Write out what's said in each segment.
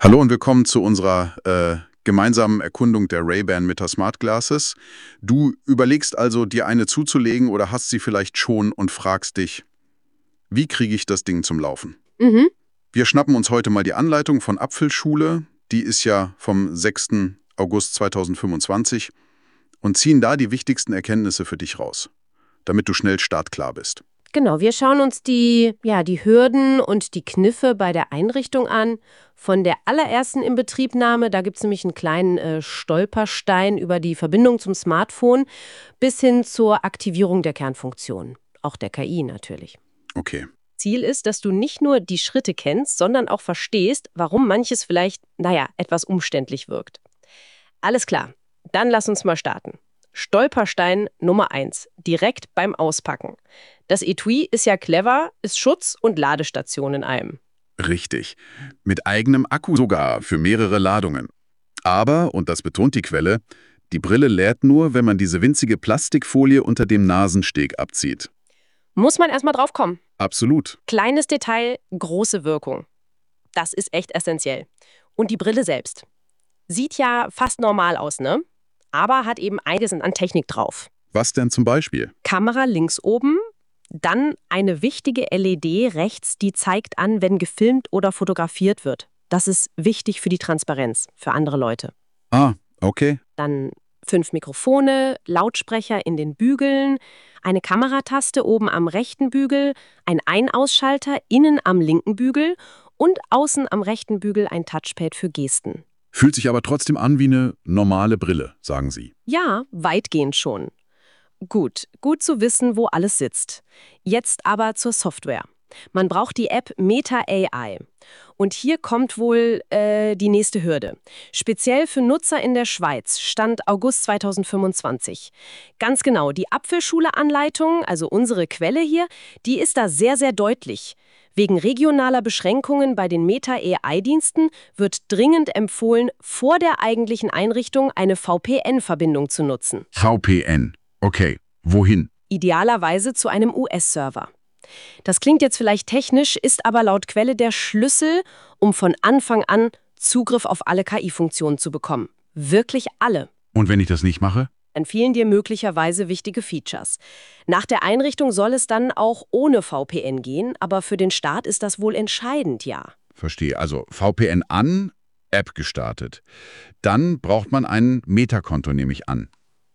Hallo und willkommen zu unserer gemeinsamen Erkundung der Ray-Ban Meta Smart Glasses. Du überlegst also, dir eine zuzulegen oder hast sie vielleicht schon und fragst dich, wie kriege ich das Ding zum Laufen? Mhm. Wir schnappen uns heute mal die Anleitung von Apfelschule, die ist ja vom 6. August 2025 und ziehen da die wichtigsten Erkenntnisse für dich raus, damit du schnell startklar bist. Genau, wir schauen uns die Hürden und die Kniffe bei der Einrichtung an. Von der allerersten Inbetriebnahme, da gibt es nämlich einen kleinen Stolperstein über die Verbindung zum Smartphone, bis hin zur Aktivierung der Kernfunktion. Auch der KI natürlich. Okay. Ziel ist, dass du nicht nur die Schritte kennst, sondern auch verstehst, warum manches vielleicht, etwas umständlich wirkt. Alles klar, dann lass uns mal starten. Stolperstein Nummer 1, direkt beim Auspacken. Das Etui ist ja clever, ist Schutz und Ladestation in einem. Richtig. Mit eigenem Akku sogar für mehrere Ladungen. Aber, und das betont die Quelle, die Brille lädt nur, wenn man diese winzige Plastikfolie unter dem Nasensteg abzieht. Muss man erstmal drauf kommen. Absolut. Kleines Detail, große Wirkung. Das ist echt essentiell. Und die Brille selbst. Sieht ja fast normal aus, ne? Aber hat eben einiges an Technik drauf. Was denn zum Beispiel? Kamera links oben, dann eine wichtige LED rechts, die zeigt an, wenn gefilmt oder fotografiert wird. Das ist wichtig für die Transparenz, für andere Leute. Ah, okay. Dann 5 Mikrofone, Lautsprecher in den Bügeln, eine Kamerataste oben am rechten Bügel, ein Ein-Ausschalter innen am linken Bügel und außen am rechten Bügel ein Touchpad für Gesten. Fühlt sich aber trotzdem an wie eine normale Brille, sagen Sie. Ja, weitgehend schon. Gut zu wissen, wo alles sitzt. Jetzt aber zur Software. Man braucht die App Meta AI. Und hier kommt wohl die nächste Hürde. Speziell für Nutzer in der Schweiz, Stand August 2025. Ganz genau, die Apfelschule-Anleitung, also unsere Quelle hier, die ist da sehr, sehr deutlich. Wegen regionaler Beschränkungen bei den Meta-AI-Diensten wird dringend empfohlen, vor der eigentlichen Einrichtung eine VPN-Verbindung zu nutzen. VPN. Okay. Wohin? Idealerweise zu einem US-Server. Das klingt jetzt vielleicht technisch, ist aber laut Quelle der Schlüssel, um von Anfang an Zugriff auf alle KI-Funktionen zu bekommen. Wirklich alle. Und wenn ich das nicht mache? Dann fehlen dir möglicherweise wichtige Features. Nach der Einrichtung soll es dann auch ohne VPN gehen, aber für den Start ist das wohl entscheidend, ja. Verstehe. Also VPN an, App gestartet. Dann braucht man ein Meta-Konto, nehme ich an.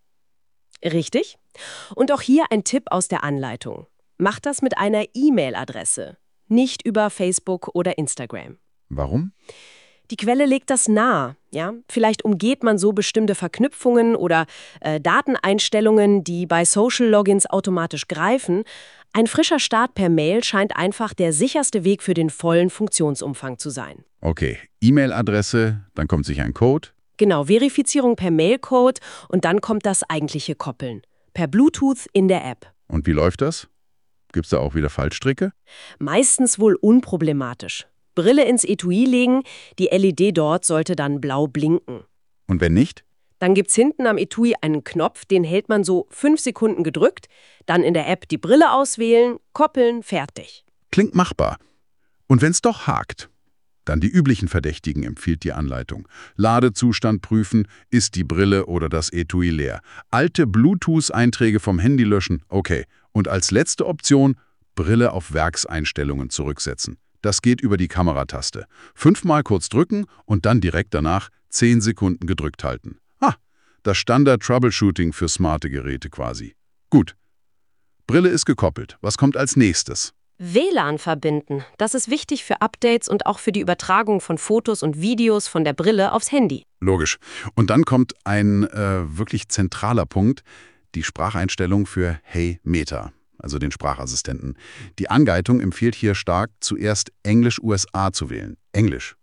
Richtig? Und auch hier ein Tipp aus der Anleitung. Mach das mit einer E-Mail-Adresse, nicht über Facebook oder Instagram. Warum? Die Quelle legt das nahe, ja? Vielleicht umgeht man so bestimmte Verknüpfungen oder Dateneinstellungen, die bei Social-Logins automatisch greifen. Ein frischer Start per Mail scheint einfach der sicherste Weg für den vollen Funktionsumfang zu sein. Okay, E-Mail-Adresse, dann kommt sicher ein Code. Genau, Verifizierung per Mailcode und dann kommt das eigentliche Koppeln. Per Bluetooth in der App. Und wie läuft das? Gibt's da auch wieder Fallstricke? Meistens wohl unproblematisch. Brille ins Etui legen, die LED dort sollte dann blau blinken. Und wenn nicht? Dann gibt's hinten am Etui einen Knopf, den hält man so 5 Sekunden gedrückt, dann in der App die Brille auswählen, koppeln, fertig. Klingt machbar. Und wenn's doch hakt? Dann die üblichen Verdächtigen empfiehlt die Anleitung. Ladezustand prüfen, ist die Brille oder das Etui leer. Alte Bluetooth-Einträge vom Handy löschen, okay. Und als letzte Option, Brille auf Werkseinstellungen zurücksetzen. Das geht über die Kamerataste. 5-mal kurz drücken und dann direkt danach 10 Sekunden gedrückt halten. Das Standard-Troubleshooting für smarte Geräte quasi. Gut. Brille ist gekoppelt. Was kommt als nächstes? WLAN verbinden. Das ist wichtig für Updates und auch für die Übertragung von Fotos und Videos von der Brille aufs Handy. Logisch. Und dann kommt ein wirklich zentraler Punkt, die Spracheinstellung für Hey Meta, also den Sprachassistenten. Die Anleitung empfiehlt hier stark, zuerst Englisch USA zu wählen. Englisch.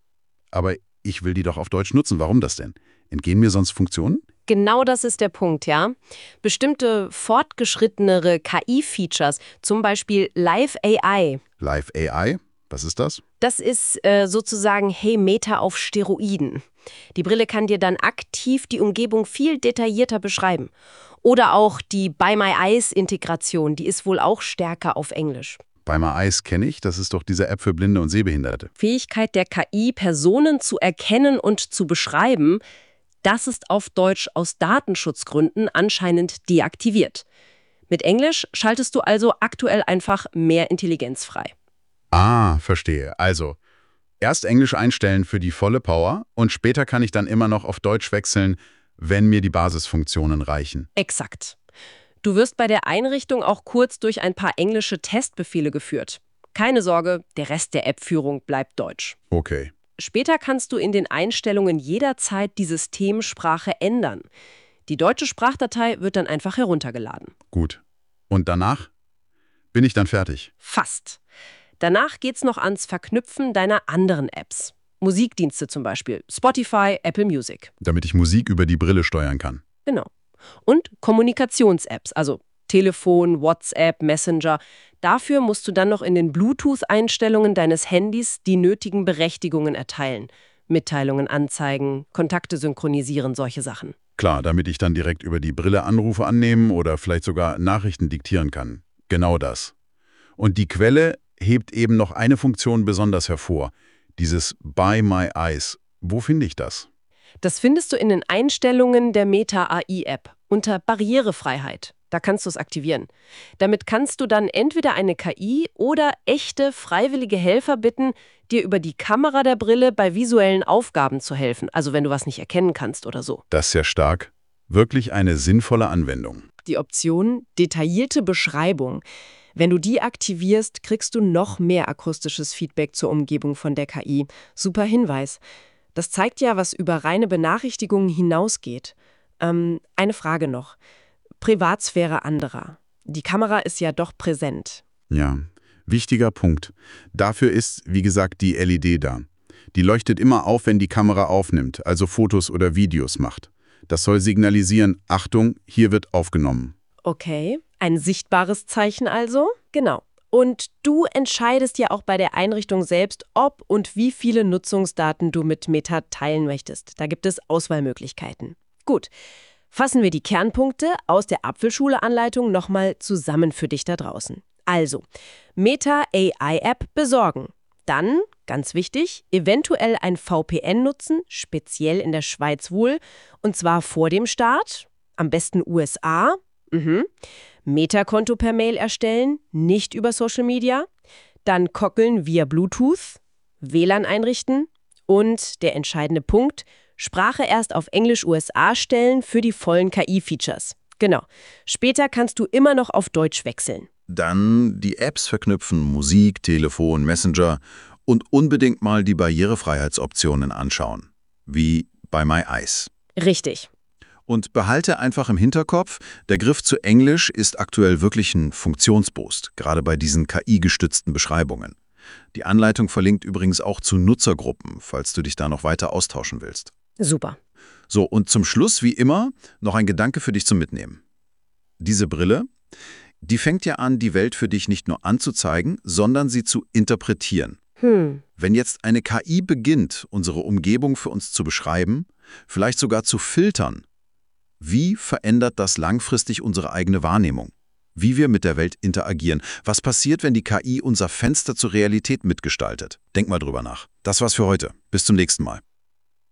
Aber ich will die doch auf Deutsch nutzen. Warum das denn? Entgehen mir sonst Funktionen? Genau das ist der Punkt, ja. Bestimmte fortgeschrittenere KI-Features, zum Beispiel Live AI. Live AI? Was ist das? Das ist sozusagen Hey Meta auf Steroiden. Die Brille kann dir dann aktiv die Umgebung viel detaillierter beschreiben. Oder auch die By My Eyes-Integration, die ist wohl auch stärker auf Englisch. Bei My Eyes kenne ich, das ist doch diese App für Blinde und Sehbehinderte. Fähigkeit der KI, Personen zu erkennen und zu beschreiben, das ist auf Deutsch aus Datenschutzgründen anscheinend deaktiviert. Mit Englisch schaltest du also aktuell einfach mehr Intelligenz frei. Ah, verstehe. Also, erst Englisch einstellen für die volle Power und später kann ich dann immer noch auf Deutsch wechseln, wenn mir die Basisfunktionen reichen. Exakt. Du wirst bei der Einrichtung auch kurz durch ein paar englische Testbefehle geführt. Keine Sorge, der Rest der App-Führung bleibt deutsch. Okay. Später kannst du in den Einstellungen jederzeit die Systemsprache ändern. Die deutsche Sprachdatei wird dann einfach heruntergeladen. Gut. Und danach bin ich dann fertig. Fast. Danach geht's noch ans Verknüpfen deiner anderen Apps. Musikdienste zum Beispiel, Spotify, Apple Music. Damit ich Musik über die Brille steuern kann. Genau. Und Kommunikations-Apps, also Telefon, WhatsApp, Messenger. Dafür musst du dann noch in den Bluetooth-Einstellungen deines Handys die nötigen Berechtigungen erteilen. Mitteilungen anzeigen, Kontakte synchronisieren, solche Sachen. Klar, damit ich dann direkt über die Brille Anrufe annehmen oder vielleicht sogar Nachrichten diktieren kann. Genau das. Und die Quelle hebt eben noch eine Funktion besonders hervor. Dieses By My Eyes. Wo finde ich das? Das findest du in den Einstellungen der Meta AI-App unter Barrierefreiheit. Da kannst du es aktivieren. Damit kannst du dann entweder eine KI oder echte, freiwillige Helfer bitten, dir über die Kamera der Brille bei visuellen Aufgaben zu helfen. Also wenn du was nicht erkennen kannst oder so. Das ist ja stark. Wirklich eine sinnvolle Anwendung. Die Option detaillierte Beschreibung. Wenn du die aktivierst, kriegst du noch mehr akustisches Feedback zur Umgebung von der KI. Super Hinweis. Das zeigt ja, was über reine Benachrichtigungen hinausgeht. Eine Frage noch. Privatsphäre anderer. Die Kamera ist ja doch präsent. Ja, wichtiger Punkt. Dafür ist, wie gesagt, die LED da. Die leuchtet immer auf, wenn die Kamera aufnimmt, also Fotos oder Videos macht. Das soll signalisieren, Achtung, hier wird aufgenommen. Okay, ein sichtbares Zeichen also? Genau. Und du entscheidest ja auch bei der Einrichtung selbst, ob und wie viele Nutzungsdaten du mit Meta teilen möchtest. Da gibt es Auswahlmöglichkeiten. Gut, fassen wir die Kernpunkte aus der Apfelschule-Anleitung nochmal zusammen für dich da draußen. Also, Meta AI-App besorgen. Dann, ganz wichtig, eventuell ein VPN nutzen, speziell in der Schweiz wohl, und zwar vor dem Start, am besten USA. Meta-Konto per Mail erstellen, nicht über Social Media. Dann koppeln via Bluetooth, WLAN einrichten und der entscheidende Punkt, Sprache erst auf Englisch USA stellen für die vollen KI-Features. Genau. Später kannst du immer noch auf Deutsch wechseln. Dann die Apps verknüpfen, Musik, Telefon, Messenger und unbedingt mal die Barrierefreiheitsoptionen anschauen, wie bei My Eyes. Richtig. Und behalte einfach im Hinterkopf, der Griff zu Englisch ist aktuell wirklich ein Funktionsboost, gerade bei diesen KI-gestützten Beschreibungen. Die Anleitung verlinkt übrigens auch zu Nutzergruppen, falls du dich da noch weiter austauschen willst. Super. So, und zum Schluss, wie immer, noch ein Gedanke für dich zum Mitnehmen. Diese Brille, die fängt ja an, die Welt für dich nicht nur anzuzeigen, sondern sie zu interpretieren. Wenn jetzt eine KI beginnt, unsere Umgebung für uns zu beschreiben, vielleicht sogar zu filtern, wie verändert das langfristig unsere eigene Wahrnehmung? Wie wir mit der Welt interagieren? Was passiert, wenn die KI unser Fenster zur Realität mitgestaltet? Denk mal drüber nach. Das war's für heute. Bis zum nächsten Mal.